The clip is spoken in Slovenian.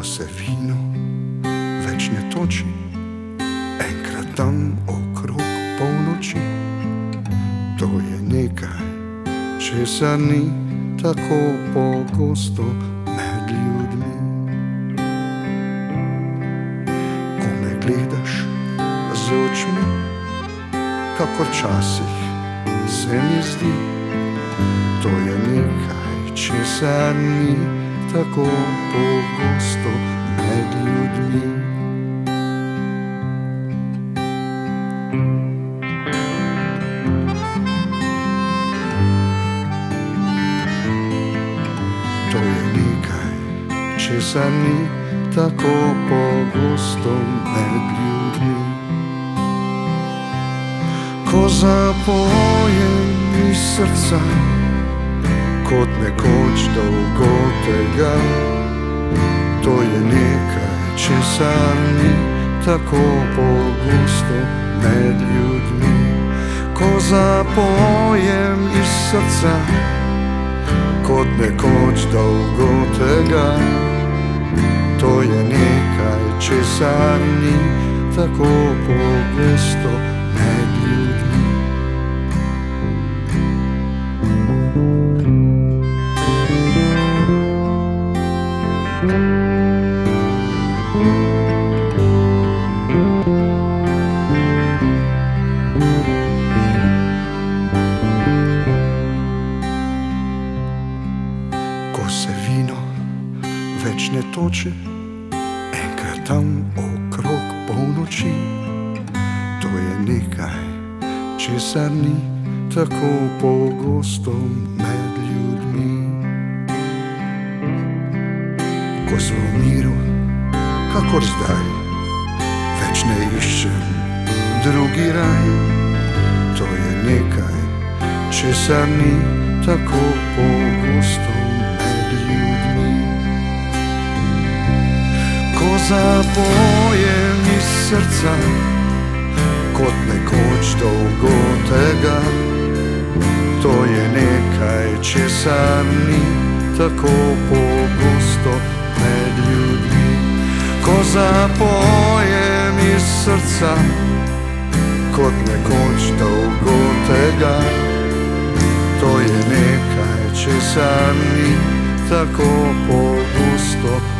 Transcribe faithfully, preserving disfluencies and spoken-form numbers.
ko se vino več ne toči, enkrat tam okrog polnoči. To je nekaj, česar ni tako pogosto med ljudmi. Ko me gledaš z očmi, kakor časih se mi zdi, to je nekaj, česar ni tako pogosto med ljudmi. To je nekaj, česar ni tako pogosto med ljudmi. Ko zapojem iz srca, kot nekoč dolgo tega, to je nekaj, česar ni tako pogosto med ljudmi. Ko zapojem iz srca, kot nekoč dolgo tega, to je nekaj, česar ni tako pogosto med ljudmi. Ko se vino več ne toči, enkrat tam okrog polnoči, to je nekaj, česar ni tako pogosto med ljudmi. Ko smo v miru, kakor zdaj, več ne iščem drugi raj, to je nekaj, česar ni tako pogosto med ljudmi. Ko zapojem iz srca, kot nekoč dolgo tega, to je nekaj, česar ni tako pogosto med ljudmi. Ko zapojem iz srca, kot nekoč dolgo tega, to je nekaj, česar ni tako pogosto